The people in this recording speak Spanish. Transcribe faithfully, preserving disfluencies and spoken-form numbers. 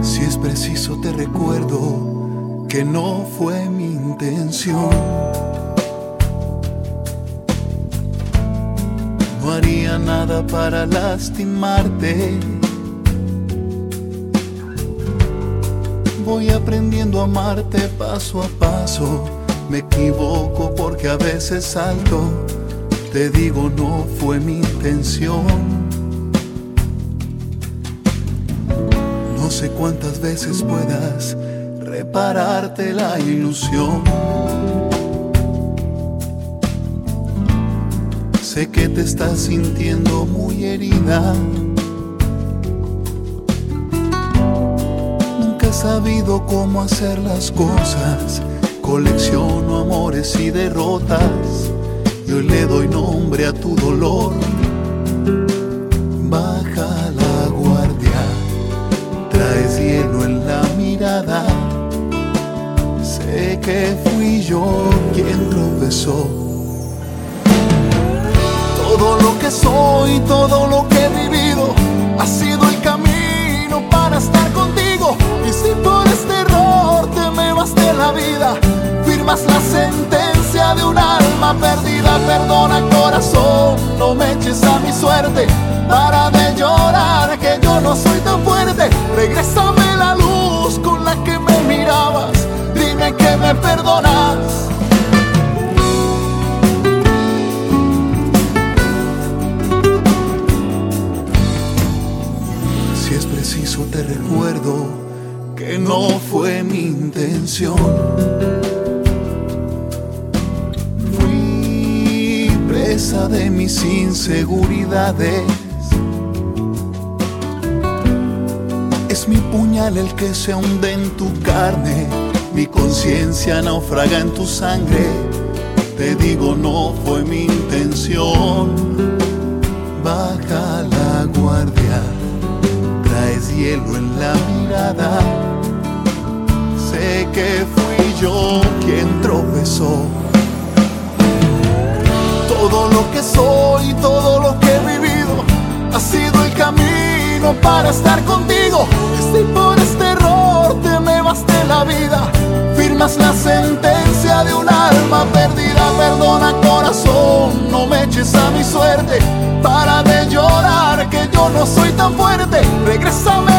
Si es preciso te recuerdo que no fue mi intención. No haría nada para lastimarte. Voy aprendiendo a amarte paso a paso. Me equivoco porque a veces salto. Te digo, no fue mi intención. No sé cuántas veces puedas repararte la ilusión. Sé que te estás sintiendo muy herida. Nunca he sabido cómo hacer las cosas. Colecciono amores y derrotas, y hoy le doy nombre a tu dolor. Baja la guardia, traes hielo en la mirada. Sé que fui yo quien tropezó. Todo lo que soy, todo lo que he vivido, ha sido el camino para estar contigo. Y si por este error te me vas de la vida, firmas la sentencia de un alma perdida. Perdona, corazón, no me eches a mi suerte. Para de llorar, que yo no soy tan fuerte. Regrésame la luz con la que me mirabas. Dime que me perdonas. Si es preciso te recuerdo que no fue mi intención. Fui presa de mis inseguridades. Es mi puñal el que se hunde en tu carne. Mi conciencia naufraga en tu sangre. Te digo, no fue mi intención. Baja la guardia, traes hielo en la mirada. Sé que fui yo quien tropezó. Todo lo que soy, todo lo que he vivido, ha sido el camino para estar contigo. Y si por este error te me vas de la vida, firmas la sentencia de un alma perdida. Perdona, corazón, no me eches a mi suerte. Para de llorar, que yo no soy tan fuerte. Regrésame